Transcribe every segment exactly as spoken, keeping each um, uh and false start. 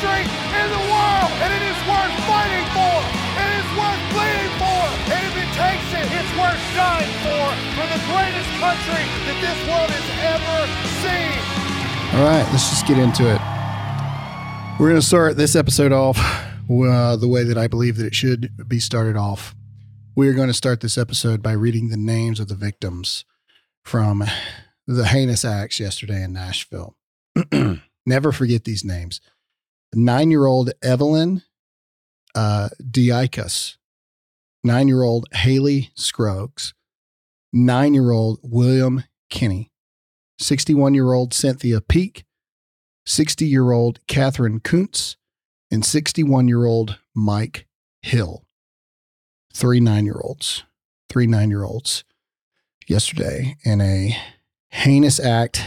country in the world, and it is worth fighting for. It is worth bleeding for, and if it takes it, it's worth dying for, for the greatest country that this world has ever seen. All right, let's just get into it. We're going to start this episode off uh, the way that I believe that it should be started off. We are going to start this episode by reading the names of the victims from the heinous acts yesterday in Nashville. Never forget these names. Nine-year-old Evelyn uh, Diakos, nine-year-old Haley Scruggs, nine-year-old William Kinney, sixty-one-year-old Cynthia Peak, sixty-year-old Catherine Kuntz, and sixty-one-year-old Mike Hill. Three nine-year-olds, three nine-year-olds yesterday in a heinous act,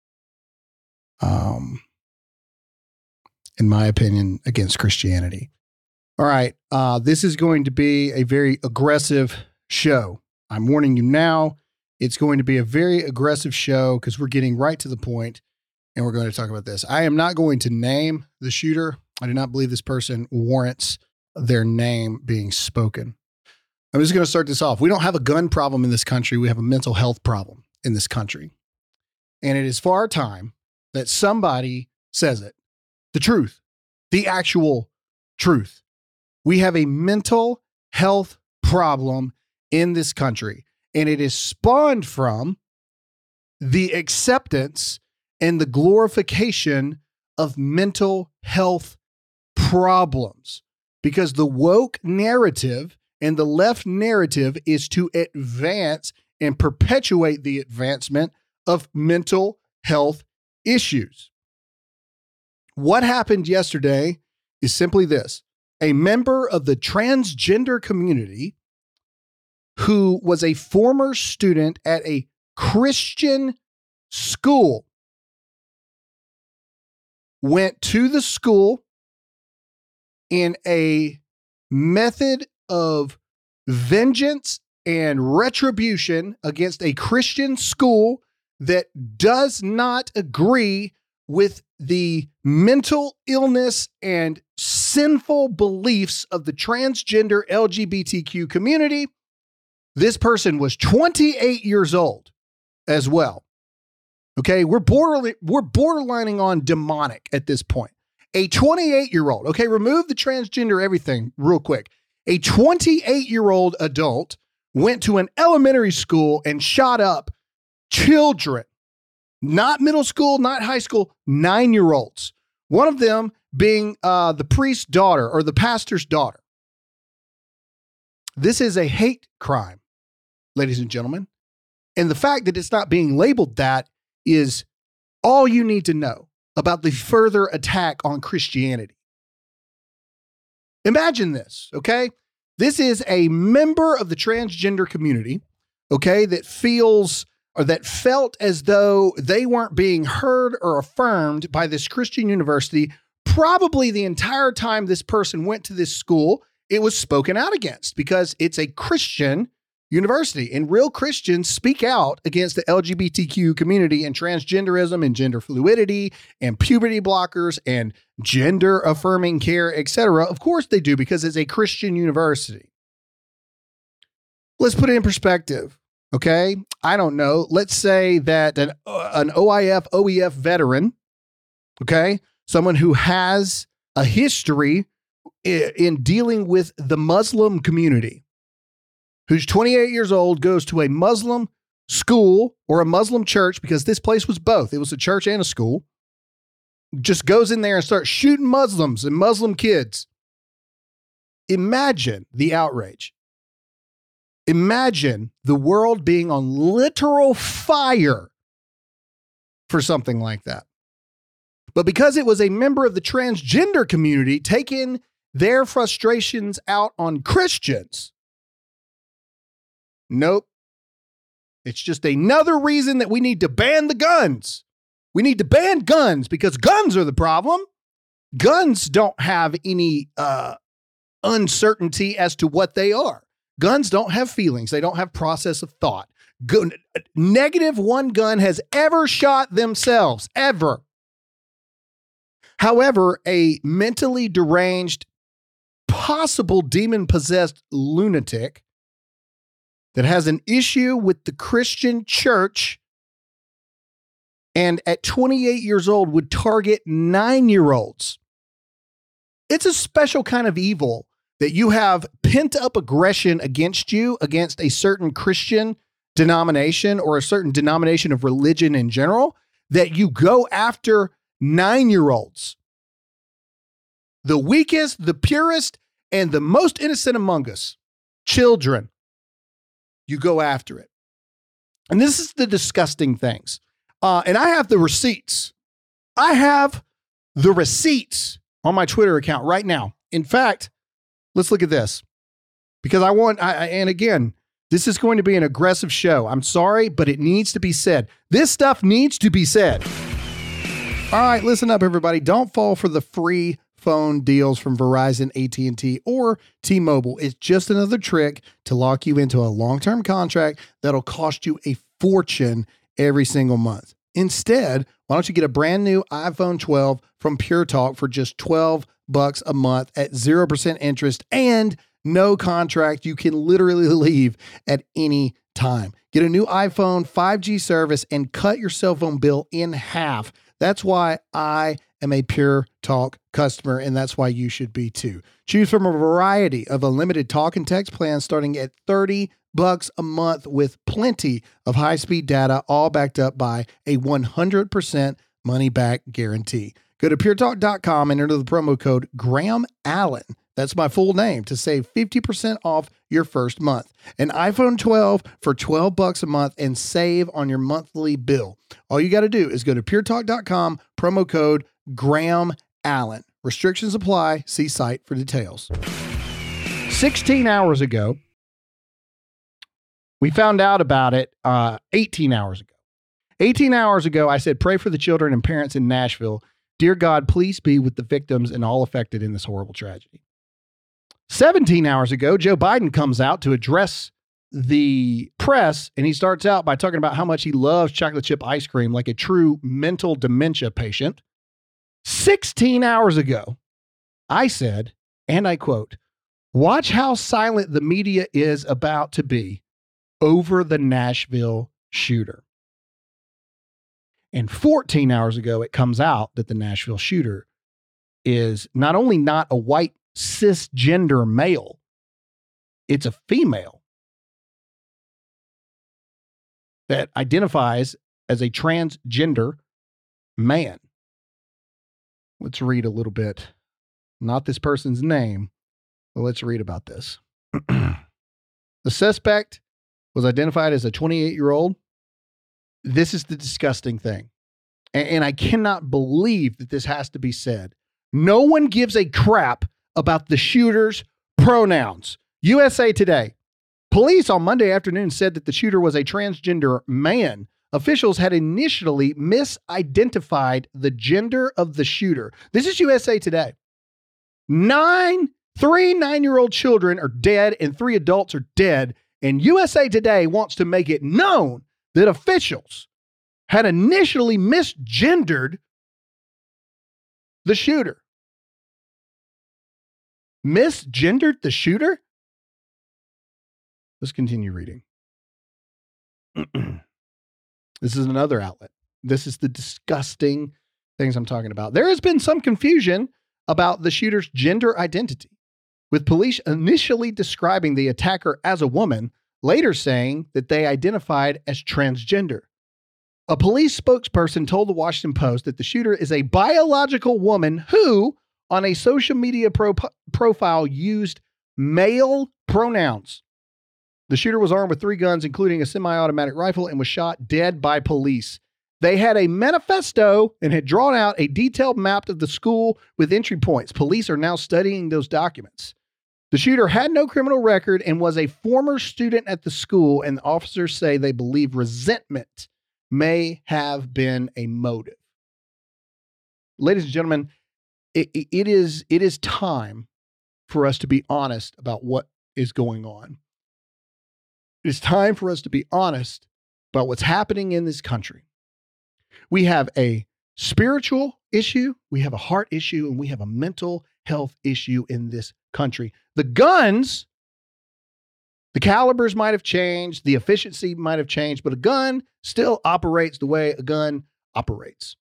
um, in my opinion, against Christianity. All right, uh, this is going to be a very aggressive show. I'm warning you now. It's going to be a very aggressive show because we're getting right to the point, and we're going to talk about this. I am not going to name the shooter. I do not believe this person warrants their name being spoken. I'm just going to start this off. We don't have a gun problem in this country. We have a mental health problem in this country. And it is far time that somebody says it. The truth, the actual truth. We have a mental health problem in this country, and it is spawned from the acceptance and the glorification of mental health problems, because the woke narrative and the left narrative is to advance and perpetuate the advancement of mental health issues. What happened yesterday is simply this. A member of the transgender community who was a former student at a Christian school went to the school in a method of vengeance and retribution against a Christian school that does not agree with the mental illness and sinful beliefs of the transgender L G B T Q community. This person was twenty-eight years old as well. Okay, we're borderline, we're borderlining on demonic at this point. A twenty-eight-year-old, okay, remove the transgender everything real quick. A twenty-eight-year-old adult went to an elementary school and shot up children, not middle school, not high school, nine-year-olds. One of them being uh, the priest's daughter or the pastor's daughter. This is a hate crime, ladies and gentlemen. And the fact that it's not being labeled that is all you need to know about the further attack on Christianity. Imagine this, okay? This is a member of the transgender community, okay, that feels or that felt as though they weren't being heard or affirmed by this Christian university. Probably the entire time this person went to this school, it was spoken out against because it's a Christian university, and real Christians speak out against the L G B T Q community and transgenderism and gender fluidity and puberty blockers and gender affirming care, et cetera. Of course they do, because it's a Christian university. Let's put it in perspective. Okay. I don't know. Let's say that an, uh, an O I F, O E F veteran, okay, someone who has a history in, in dealing with the Muslim community, who's twenty-eight years old, goes to a Muslim school or a Muslim church, because this place was both. It was a church and a school. Just goes in there and starts shooting Muslims and Muslim kids. Imagine the outrage. Imagine the world being on literal fire for something like that. But because it was a member of the transgender community taking their frustrations out on Christians, nope. It's just another reason that we need to ban the guns. We need to ban guns because guns are the problem. Guns don't have any uh, uncertainty as to what they are. Guns don't have feelings. They don't have process of thought. Gun, negative one gun has ever shot themselves, ever. However, a mentally deranged, possible demon-possessed lunatic that has an issue with the Christian church and at twenty-eight years old would target nine-year-olds. It's a special kind of evil that you have pent-up aggression against you, against a certain Christian denomination or a certain denomination of religion in general, that you go after nine-year-olds. The weakest, the purest, and the most innocent among us, children. You go after it. And this is the disgusting things. Uh, and I have the receipts. I have the receipts on my Twitter account right now. In fact, let's look at this. Because I want, I, and again, this is going to be an aggressive show. I'm sorry, but it needs to be said. This stuff needs to be said. All right, listen up, everybody. Don't fall for the free phone deals from Verizon, A T and T, or T-Mobile. It's just another trick to lock you into a long-term contract that'll cost you a fortune every single month. Instead, why don't you get a brand new iPhone twelve from Pure Talk for just twelve bucks a month at zero percent interest and no contract. You can literally leave at any time. Get a new iPhone five G service and cut your cell phone bill in half. That's why I am a Pure Talk customer, and that's why you should be too. Choose from a variety of unlimited talk and text plans starting at thirty bucks a month with plenty of high-speed data, all backed up by a one hundred percent money-back guarantee. Go to pure talk dot com and enter the promo code Graham Allen. That's my full name to save fifty percent off your first month. An iPhone twelve for twelve bucks a month and save on your monthly bill. All you got to do is go to pure talk dot com, promo code Graham Allen. Restrictions apply. See site for details. sixteen hours ago, we found out about it uh, eighteen hours ago. eighteen hours ago, I said, pray for the children and parents in Nashville. Dear God, please be with the victims and all affected in this horrible tragedy. seventeen hours ago, Joe Biden comes out to address the press, and he starts out by talking about how much he loves chocolate chip ice cream like a true mental dementia patient. sixteen hours ago, I said, and I quote, watch how silent the media is about to be over the Nashville shooter. And fourteen hours ago, it comes out that the Nashville shooter is not only not a white cisgender male, it's a female that identifies as a transgender man. Let's read a little bit. Not this person's name, but let's read about this. The suspect was identified as a twenty-eight-year-old. This is the disgusting thing. And, and I cannot believe that this has to be said. No one gives a crap about the shooter's pronouns. U S A Today. Police on Monday afternoon said that the shooter was a transgender man. Officials had initially misidentified the gender of the shooter. This is U S A Today. Nine, three nine-year-old children are dead and three adults are dead. And U S A Today wants to make it known that officials had initially misgendered the shooter. Misgendered the shooter? Let's continue reading. This is another outlet. This is the disgusting things I'm talking about. There has been some confusion about the shooter's gender identity, with police initially describing the attacker as a woman, later saying that they identified as transgender. A police spokesperson told the Washington Post that the shooter is a biological woman who, on a social media pro- profile, used male pronouns. The shooter was armed with three guns, including a semi-automatic rifle, and was shot dead by police. They had a manifesto and had drawn out a detailed map of the school with entry points. Police are now studying those documents. The shooter had no criminal record and was a former student at the school, and officers say they believe resentment may have been a motive. Ladies and gentlemen, it, it is it is time for us to be honest about what is going on. It is time for us to be honest about what's happening in this country. We have a spiritual issue, we have a heart issue, and we have a mental health issue in this country. The guns, the calibers might have changed, the efficiency might have changed, but a gun still operates the way a gun operates.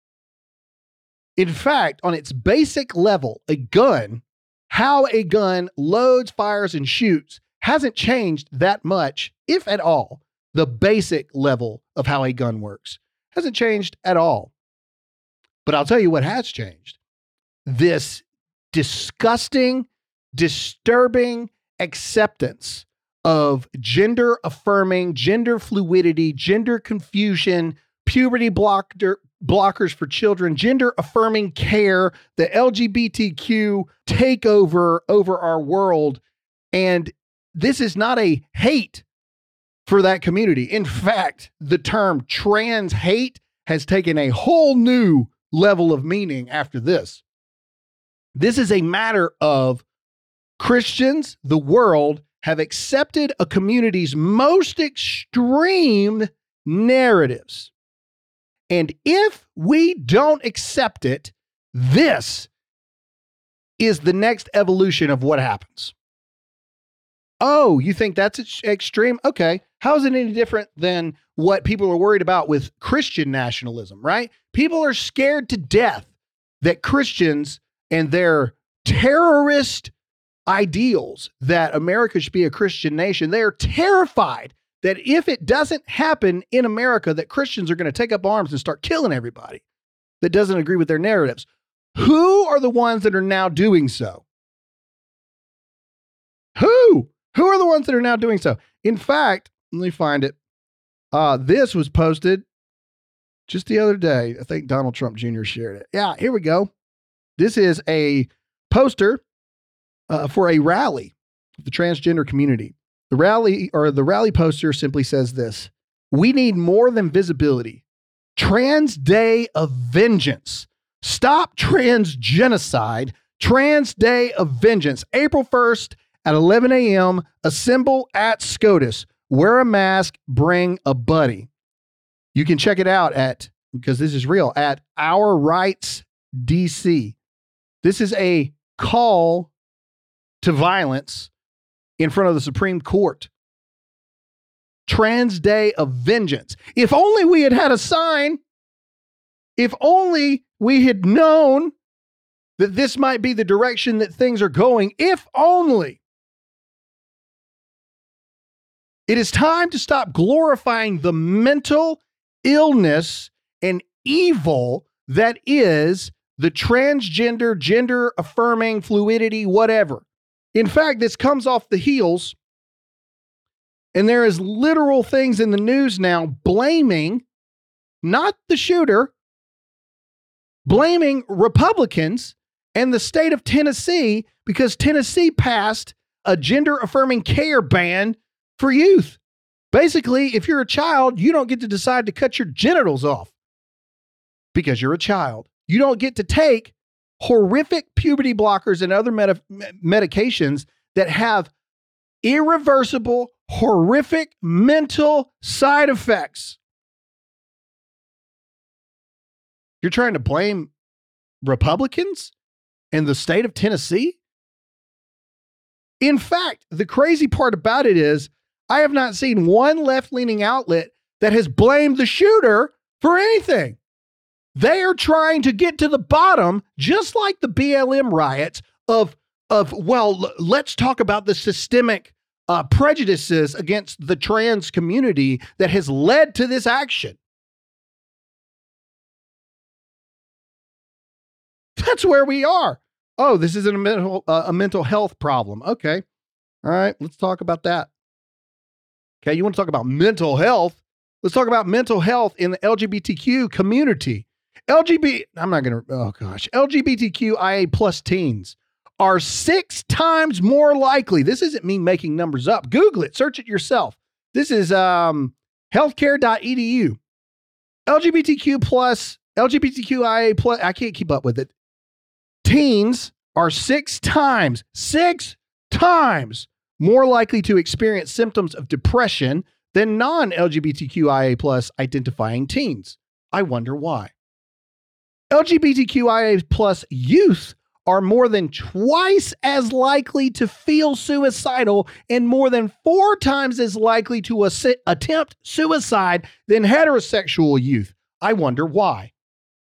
In fact, on its basic level, a gun, how a gun loads, fires, and shoots hasn't changed that much, if at all. The basic level of how a gun works hasn't changed at all. But I'll tell you what has changed. This disgusting, disturbing acceptance of gender affirming, gender fluidity, gender confusion, puberty blocker, blockers for children, gender affirming care, the L G B T Q takeover over our world. And this is not a hate for that community. In fact, the term trans hate has taken a whole new level of meaning after this. This is a matter of Christians, the world, have accepted a community's most extreme narratives. And if we don't accept it, this is the next evolution of what happens. Oh, you think that's ex- extreme? Okay. How is it any different than what people are worried about with Christian nationalism, right? People are scared to death that Christians and their terrorist ideals that America should be a Christian nation, they are terrified that if it doesn't happen in America, that Christians are going to take up arms and start killing everybody that doesn't agree with their narratives. Who are the ones that are now doing so? Who? Who are the ones that are now doing so? In fact, let me find it. Uh, this was posted just the other day. I think Donald Trump Junior shared it. Yeah, here we go. This is a poster uh, for a rally of the transgender community. The rally or the rally poster simply says this: we need more than visibility. Trans Day of Vengeance. Stop trans genocide. Trans Day of Vengeance. April first at eleven a.m. Assemble at SCOTUS. Wear a mask. Bring a buddy. You can check it out at, because this is real, at Our Rights D C. This is a call to violence in front of the Supreme Court. Trans Day of Vengeance. If only we had had a sign, if only we had known that this might be the direction that things are going, if only. It is time to stop glorifying the mental illness and evil that is the transgender, gender affirming, fluidity, whatever. In fact, this comes off the heels, and there is literal things in the news now blaming not the shooter, blaming Republicans and the state of Tennessee because Tennessee passed a gender affirming care ban for youth. Basically, if you're a child, you don't get to decide to cut your genitals off because you're a child. You don't get to take horrific puberty blockers and other med- medications that have irreversible, horrific mental side effects. You're trying to blame Republicans and the state of Tennessee? In fact, the crazy part about it is I have not seen one left-leaning outlet that has blamed the shooter for anything. They are trying to get to the bottom, just like the B L M riots, of, of well, l- let's talk about the systemic uh, prejudices against the trans community that has led to this action. That's where we are. Oh, this is a mental, uh, a mental health problem. Okay. All right. Let's talk about that. Okay. You want to talk about mental health? Let's talk about mental health in the L G B T Q community. L G B T, I'm not going to, oh gosh, L G B T Q I A plus teens are six times more likely. This isn't me making numbers up. Google it, search it yourself. This is um, healthcare dot e d u. L G B T Q plus, L G B T Q I A plus, I can't keep up with it. Teens are six times, six times more likely to experience symptoms of depression than non-L G B T Q I A plus identifying teens. I wonder why. LGBTQIA plus youth are more than twice as likely to feel suicidal and more than four times as likely to assi- attempt suicide than heterosexual youth. I wonder why.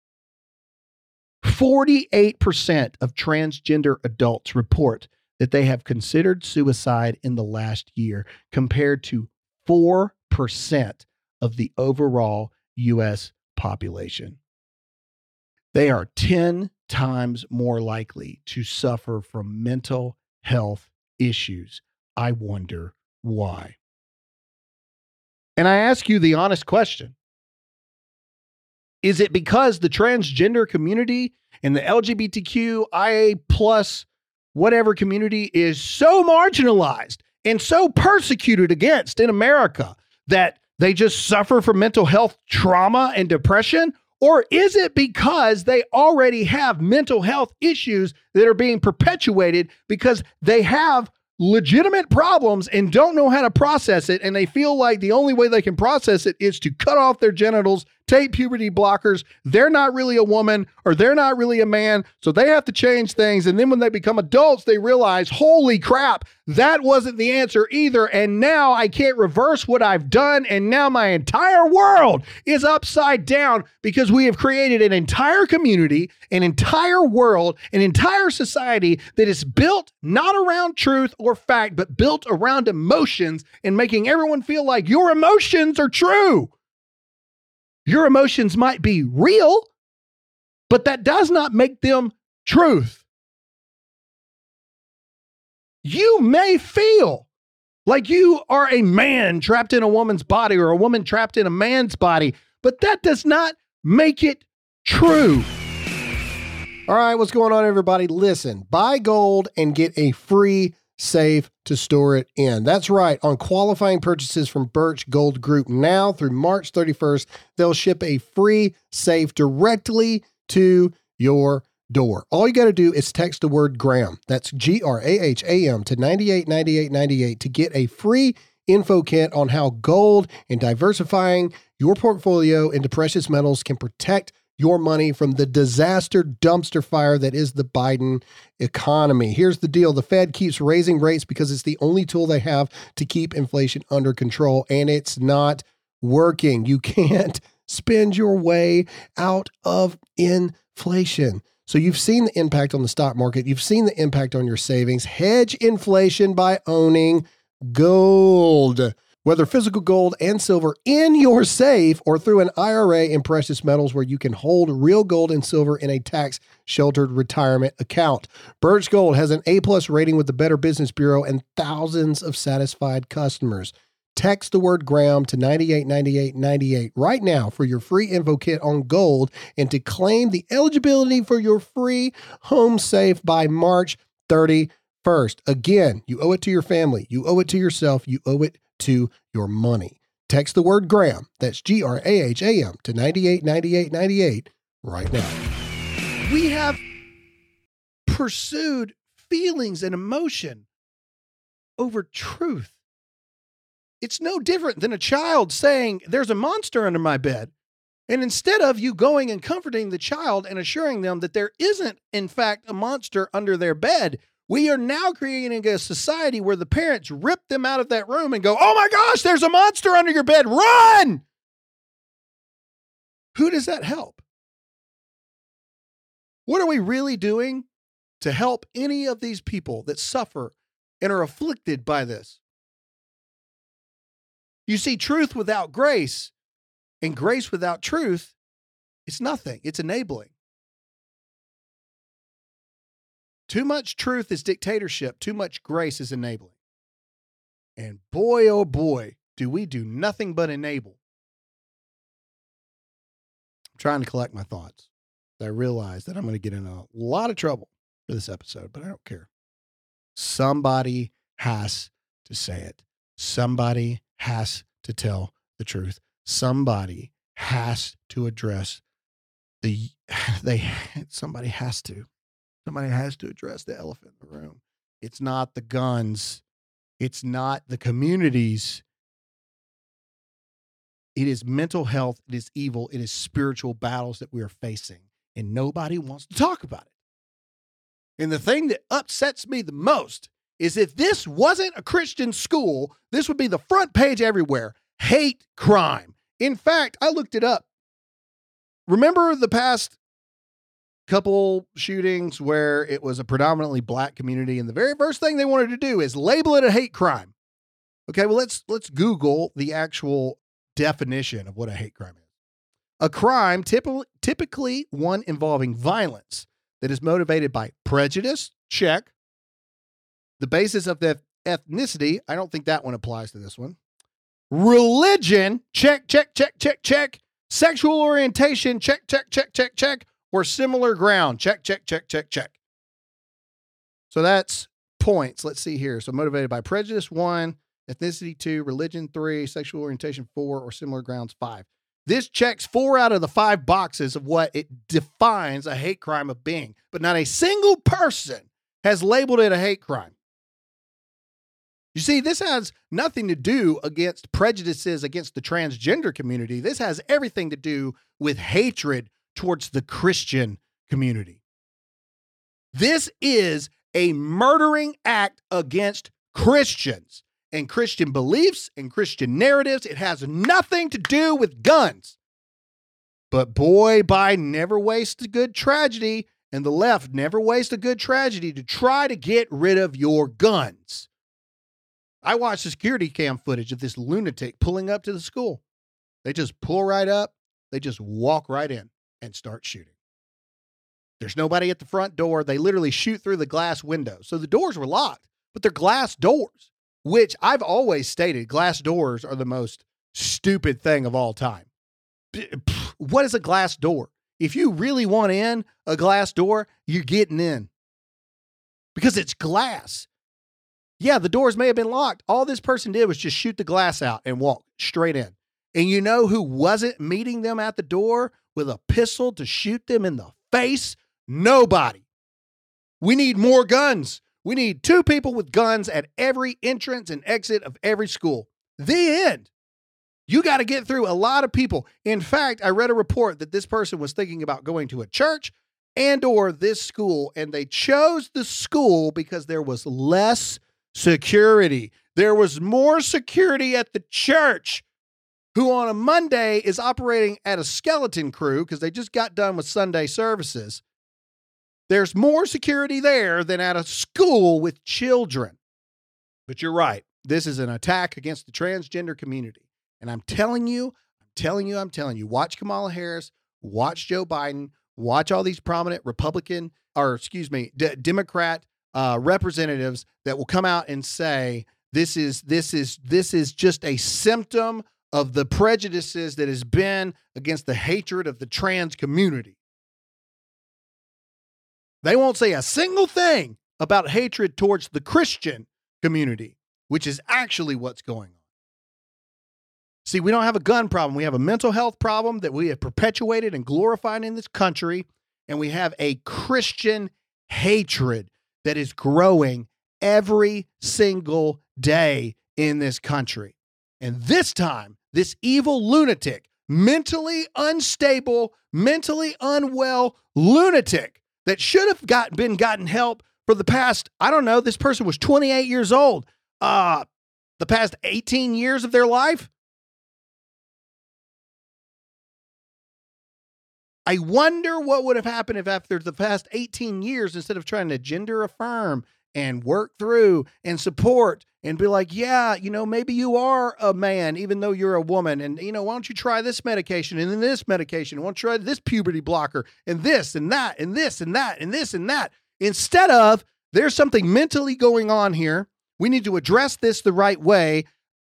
forty-eight percent of transgender adults report that they have considered suicide in the last year, compared to four percent of the overall U S population. They are ten times more likely to suffer from mental health issues. I wonder why. And I ask you the honest question. Is it because the transgender community and the LGBTQIA plus whatever community is so marginalized and so persecuted against in America that they just suffer from mental health trauma and depression? Or is it because they already have mental health issues that are being perpetuated because they have legitimate problems and don't know how to process it, and they feel like the only way they can process it is to cut off their genitals, take puberty blockers? They're not really a woman, or they're not really a man, so they have to change things. And then when they become adults, they realize, holy crap, that wasn't the answer either. And now I can't reverse what I've done. And now my entire world is upside down because we have created an entire community, an entire world, an entire society that is built not around truth or fact, but built around emotions and making everyone feel like your emotions are true. Your emotions might be real, but that does not make them truth. You may feel like you are a man trapped in a woman's body or a woman trapped in a man's body, but that does not make it true. All right, what's going on, everybody? Listen, buy gold and get a free safe to store it in. That's right. On qualifying purchases from Birch Gold Group now through March thirty-first, they'll ship a free safe directly to your door. All you got to do is text the word Graham. That's G R A H A M to nine eight nine eight nine eight to get a free info kit on how gold and diversifying your portfolio into precious metals can protect your money from the disaster dumpster fire that is the Biden economy. Here's the deal. The Fed keeps raising rates because it's the only tool they have to keep inflation under control, and it's not working. You can't spend your way out of inflation. So you've seen the impact on the stock market. You've seen the impact on your savings. Hedge inflation by owning gold. Whether physical gold and silver in your safe or through an I R A in precious metals where you can hold real gold and silver in a tax-sheltered retirement account. Birch Gold has an A-plus rating with the Better Business Bureau and thousands of satisfied customers. Text the word Graham to nine eight nine eight nine eight right now for your free info kit on gold and to claim the eligibility for your free home safe by March thirty-first. Again, you owe it to your family. You owe it to yourself. You owe it to your money. Text the word Graham, that's G R A H A M, to nine eight nine eight nine eight right now. We have pursued feelings and emotion over truth. It's no different than a child saying, there's a monster under my bed. And instead of you going and comforting the child and assuring them that there isn't, in fact, a monster under their bed, we are now creating a society where the parents rip them out of that room and go, oh my gosh, there's a monster under your bed. Run! Who does that help? What are we really doing to help any of these people that suffer and are afflicted by this? You see, truth without grace and grace without truth, it's nothing. It's enabling. Too much truth is dictatorship. Too much grace is enabling. And boy, oh boy, do we do nothing but enable. I'm trying to collect my thoughts. I realize that I'm going to get in a lot of trouble for this episode, but I don't care. Somebody has to say it. Somebody has to tell the truth. Somebody has to address the, they, somebody has to. Somebody has to address the elephant in the room. It's not the guns. It's not the communities. It is mental health. It is evil. It is spiritual battles that we are facing. and nobody wants to talk about it. And the thing that upsets me the most is if this wasn't a Christian school, this would be the front page everywhere. Hate crime. In fact, I looked it up. Remember the past couple shootings where it was a predominantly black community, and the very first thing they wanted to do is label it a hate crime. Okay, well, let's let's Google the actual definition of what a hate crime is. A crime, typically, typically one involving violence that is motivated by prejudice, check. The basis of the ethnicity, I don't think that one applies to this one. Religion, check, check, check, check, check. Sexual orientation, check, check, check, check, check. Or similar ground, check, check, check, check, check. So that's points. Let's see here. So motivated by prejudice, one. Ethnicity, two. Religion, three. Sexual orientation, four. Or similar grounds, five. This checks four out of the five boxes of what it defines a hate crime of being. But not a single person has labeled it a hate crime. You see, this has nothing to do against prejudices against the transgender community. This has everything to do with hatred towards the Christian community. This is a murdering act against Christians and Christian beliefs and Christian narratives. It has nothing to do with guns. But boy, Biden never wastes a good tragedy, and the left never wastes a good tragedy to try to get rid of your guns. I watched the security cam footage of this lunatic pulling up to the school. They just pull right up. They just walk right in and start shooting. There's nobody at the front door. They literally shoot through the glass window. So the doors were locked, but they're glass doors, which I've always stated glass doors are the most stupid thing of all time. What is a glass door? If you really want in a glass door, you're getting in because it's glass. Yeah, the doors may have been locked. All this person did was just shoot the glass out and walk straight in. And you know who wasn't meeting them at the door with a pistol to shoot them in the face? Nobody. We need more guns. We need two people with guns at every entrance and exit of every school. The end. You got to get through a lot of people. In fact, I read a report that this person was thinking about going to a church and or this school, and they chose the school because there was less security. There was more security at the church, who on a Monday is operating at a skeleton crew because they just got done with Sunday services. There's more security there than at a school with children. But you're right. This is an attack against the transgender community. And I'm telling you, I'm telling you, I'm telling you, watch Kamala Harris, watch Joe Biden, watch all these prominent Republican, or excuse me, D- Democrat uh, representatives that will come out and say, this is, this is, this is just a symptom of the prejudices that has been against the hatred of the trans community. They won't say a single thing about hatred towards the Christian community, which is actually what's going on. See, we don't have a gun problem. We have a mental health problem that we have perpetuated and glorified in this country. And we have a Christian hatred that is growing every single day in this country. And this time, this evil lunatic, mentally unstable, mentally unwell lunatic that should have got, been gotten help for the past, I don't know, this person was twenty-eight years old, uh, the past eighteen years of their life. I wonder what would have happened if after the past eighteen years, instead of trying to gender affirm and work through and support and be like, yeah, you know, maybe you are a man, even though you're a woman. And, you know, why don't you try this medication and then this medication? Why don't you try this puberty blocker and this and that and this and that and this and that? Instead of, there's something mentally going on here. We need to address this the right way.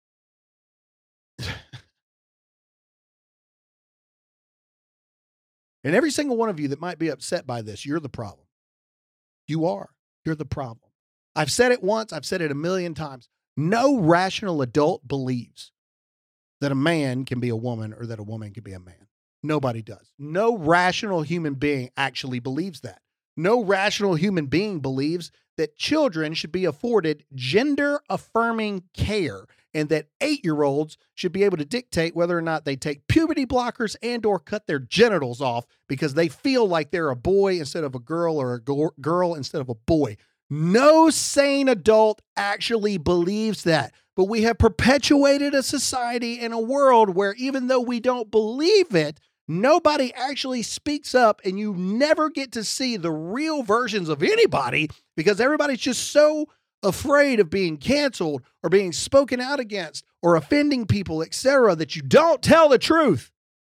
And every single one of you that might be upset by this, you're the problem. You are. You're the problem. I've said it once. I've said it a million times. No rational adult believes that a man can be a woman or that a woman can be a man. Nobody does. No rational human being actually believes that. No rational human being believes that children should be afforded gender-affirming care and that eight-year-olds should be able to dictate whether or not they take puberty blockers and or cut their genitals off because they feel like they're a boy instead of a girl or a go- girl instead of a boy. No sane adult actually believes that. But we have perpetuated a society and a world where even though we don't believe it, nobody actually speaks up, and you never get to see the real versions of anybody because everybody's just so afraid of being canceled or being spoken out against or offending people, et cetera, that you don't tell the truth.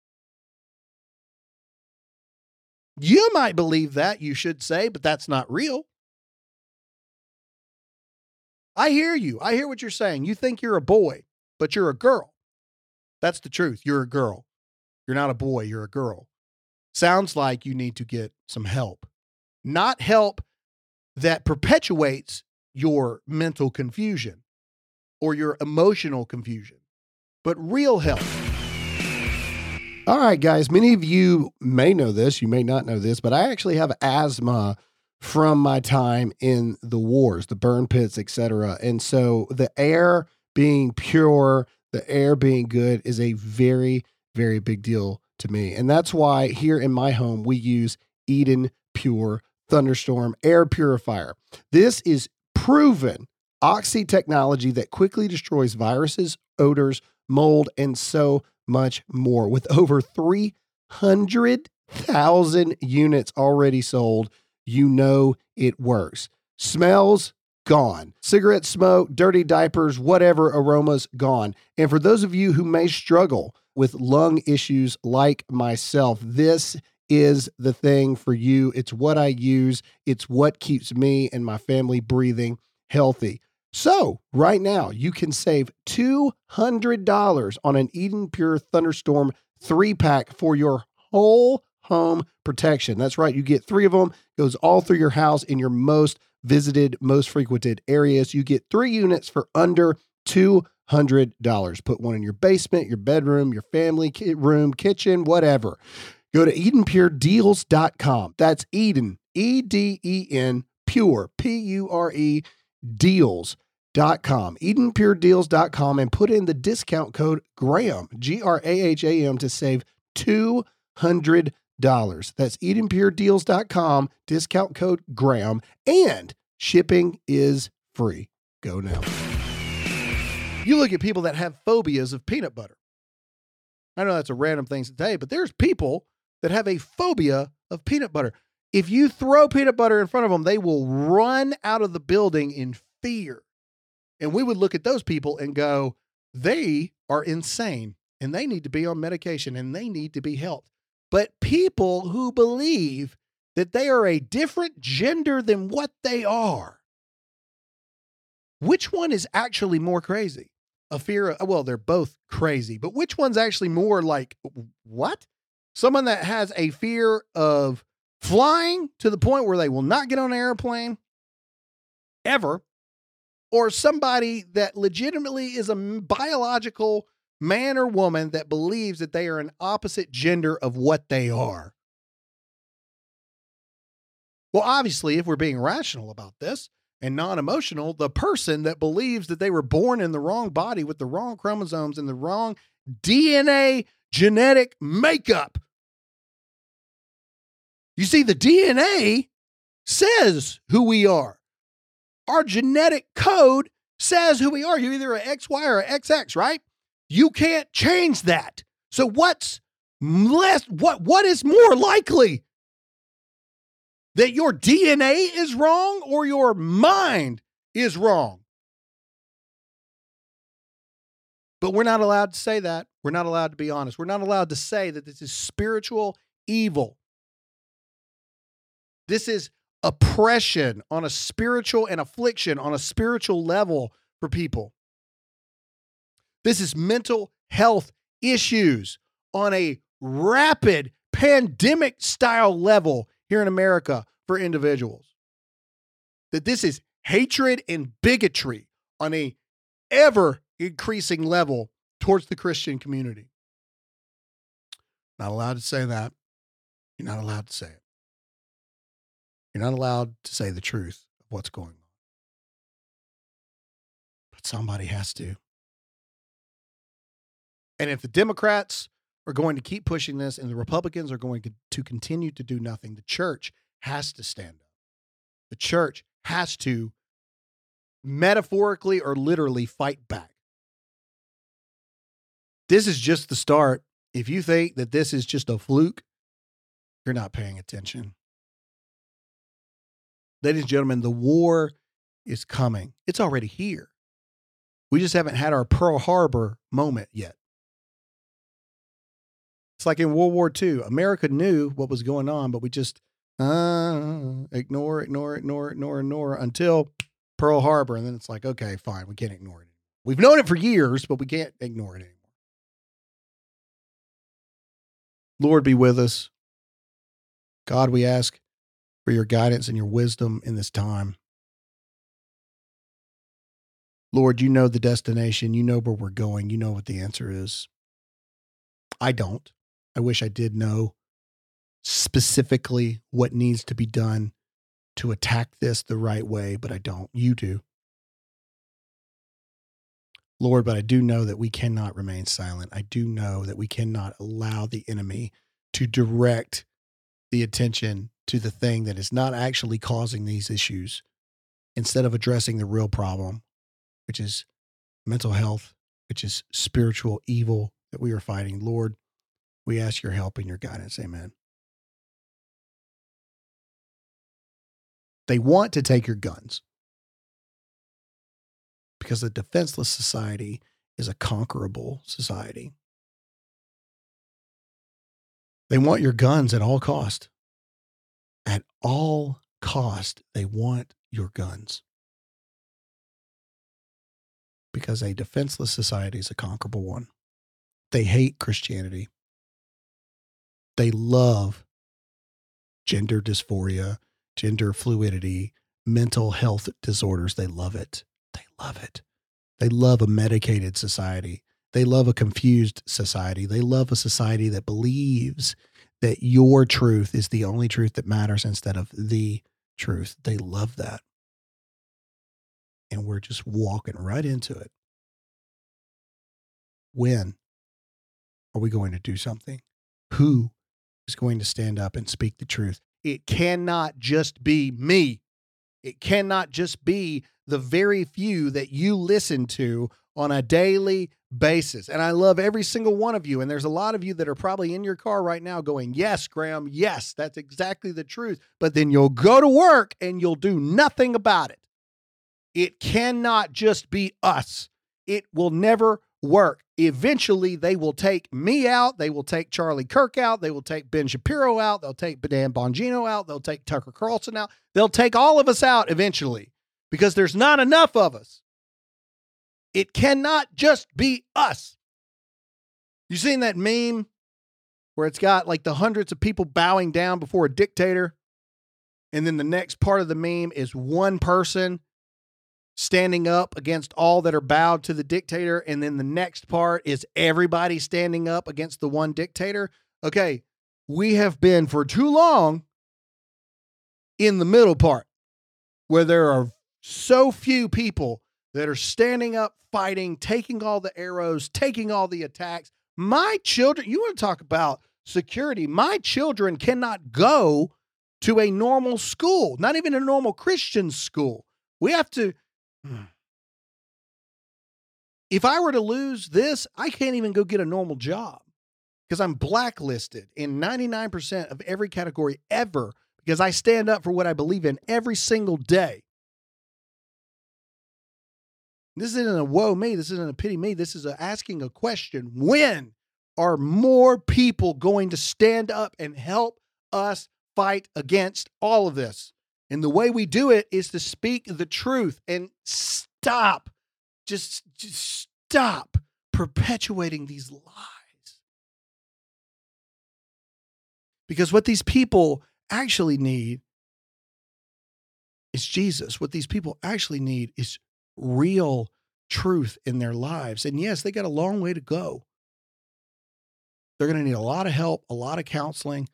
You might believe that, you should say, but that's not real. I hear you. I hear what you're saying. You think you're a boy, but you're a girl. That's the truth. You're a girl. You're not a boy. You're a girl. Sounds like you need to get some help. Not help that perpetuates your mental confusion or your emotional confusion, but real help. All right, guys. Many of you may know this. You may not know this, but I actually have asthma from my time in the wars, the burn pits, et cetera. And so the air being pure, the air being good is a very, very big deal to me. And that's why here in my home, we use Eden Pure Thunderstorm Air Purifier. This is proven oxy technology that quickly destroys viruses, odors, mold, and so much more. With over three hundred thousand units already sold, you know it works. Smells, gone. Cigarette smoke, dirty diapers, whatever, aromas, gone. And for those of you who may struggle with lung issues like myself, this is the thing for you. It's what I use. It's what keeps me and my family breathing healthy. So right now you can save two hundred dollars on an Eden Pure Thunderstorm three pack for your whole home protection. That's right. You get three of them, goes all through your house in your most visited, most frequented areas. You get three units for under two hundred dollars. Put one in your basement, your bedroom, your family room, kitchen, whatever. Go to eden pure deals dot com. That's Eden, E D E N, pure, P U R E, deals dot com. eden pure deals dot com and put in the discount code Graham, G R A H A M, to save two hundred dollars. That's eden pure deals dot com, discount code Graham, and shipping is free. Go now. You look at people that have phobias of peanut butter. I know that's a random thing to say, but there's people that have a phobia of peanut butter. If you throw peanut butter in front of them, they will run out of the building in fear. And we would look at those people and go, they are insane and they need to be on medication and they need to be helped. But people who believe that they are a different gender than what they are, which one is actually more crazy? A fear of, well, they're both crazy, but which one's actually more like, what? Someone that has a fear of flying to the point where they will not get on an airplane ever, or somebody that legitimately is a biological man or woman that believes that they are an opposite gender of what they are. Well, obviously, if we're being rational about this and non-emotional, the person that believes that they were born in the wrong body with the wrong chromosomes and the wrong D N A genetic makeup. You see, the D N A says who we are. Our genetic code says who we are. You're either an X Y or an X X, right? You can't change that. So what's less, what, what is more likely? That your D N A is wrong or your mind is wrong? But we're not allowed to say that. We're not allowed to be honest. We're not allowed to say that this is spiritual evil. This is oppression on a spiritual and affliction on a spiritual level for people. This is mental health issues on a rapid pandemic style level here in America for individuals. That this is hatred and bigotry on a ever increasing level towards the Christian community. Not allowed to say that. You're not allowed to say it. You're not allowed to say the truth of what's going on. But somebody has to. And if the Democrats are going to keep pushing this and the Republicans are going to, to continue to do nothing, the church has to stand up. The church has to metaphorically or literally fight back. This is just the start. If you think that this is just a fluke, you're not paying attention. Ladies and gentlemen, the war is coming. It's already here. We just haven't had our Pearl Harbor moment yet. It's like in World War Two. America knew what was going on, but we just uh, ignore, ignore, ignore, ignore, ignore until Pearl Harbor. And then it's like, okay, fine. We can't ignore it. We've known it for years, but we can't ignore it anymore. Lord, be with us. God, we ask for your guidance and your wisdom in this time. Lord, you know the destination. You know where we're going. You know what the answer is. I don't. I wish I did know specifically what needs to be done to attack this the right way, but I don't. You do. Lord, but I do know that we cannot remain silent. I do know that we cannot allow the enemy to direct the attention to the thing that is not actually causing these issues instead of addressing the real problem, which is mental health, which is spiritual evil that we are fighting. Lord, we ask your help and your guidance. Amen. They want to take your guns because a defenseless society is a conquerable society. They want your guns at all cost. At all cost, they want your guns. Because a defenseless society is a conquerable one. They hate Christianity. They love gender dysphoria, gender fluidity, mental health disorders. They love it. They love it. They love a medicated society. They love a confused society. They love a society that believes that your truth is the only truth that matters instead of the truth. They love that. And we're just walking right into it. When are we going to do something? Who is going to stand up and speak the truth? It cannot just be me. It cannot just be the very few that you listen to on a daily basis. And I love every single one of you. And there's a lot of you that are probably in your car right now going, yes, Graham, yes, that's exactly the truth. But then you'll go to work and you'll do nothing about it. It cannot just be us. It will never work. Eventually, they will take me out. They will take Charlie Kirk out. They will take Ben Shapiro out. They'll take Dan Bongino out. They'll take Tucker Carlson out. They'll take all of us out eventually because there's not enough of us. It cannot just be us. You seen that meme where it's got like the hundreds of people bowing down before a dictator? And then the next part of the meme is one person standing up against all that are bowed to the dictator. And then the next part is everybody standing up against the one dictator. Okay, we have been for too long in the middle part where there are so few people that are standing up, fighting, taking all the arrows, taking all the attacks. My children, you want to talk about security. My children cannot go to a normal school, not even a normal Christian school. We have to, if I were to lose this, I can't even go get a normal job because I'm blacklisted in ninety-nine percent of every category ever because I stand up for what I believe in every single day. This isn't a woe me. This isn't a pity me. This is a asking a question. When are more people going to stand up and help us fight against all of this? And the way we do it is to speak the truth and stop, just, just stop perpetuating these lies. Because what these people actually need is Jesus. What these people actually need is real truth in their lives. And yes, they got a long way to go. They're going to need a lot of help, a lot of counseling,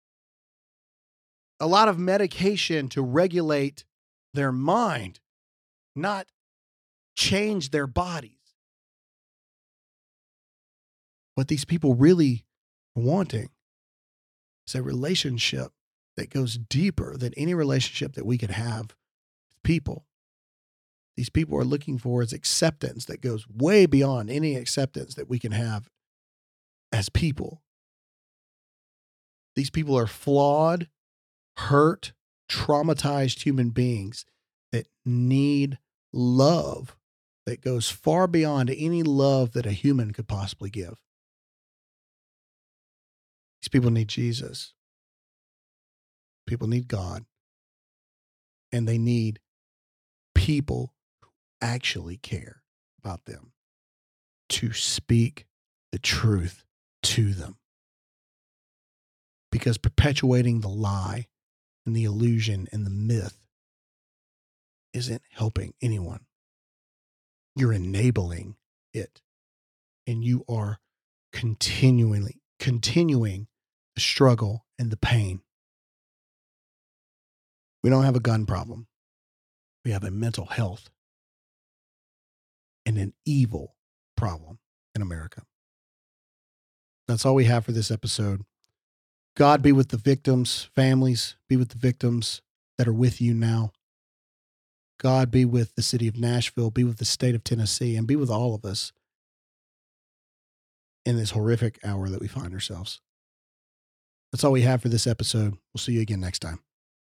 a lot of medication to regulate their mind, not change their bodies. What these people really are wanting is a relationship that goes deeper than any relationship that we could have with people. These people are looking for is acceptance that goes way beyond any acceptance that we can have as people. These people are flawed, hurt, traumatized human beings that need love that goes far beyond any love that a human could possibly give. These people need Jesus. People need God. And they need people who actually care about them to speak the truth to them. Because perpetuating the lie and the illusion and the myth isn't helping anyone. You're enabling it. And you are continually, continuing the struggle and the pain. We don't have a gun problem. We have a mental health and an evil problem in America. That's all we have for this episode. God be with the victims, families, be with the victims that are with you now. God be with the city of Nashville, be with the state of Tennessee, and be with all of us in this horrific hour that we find ourselves. That's all we have for this episode. We'll see you again next time.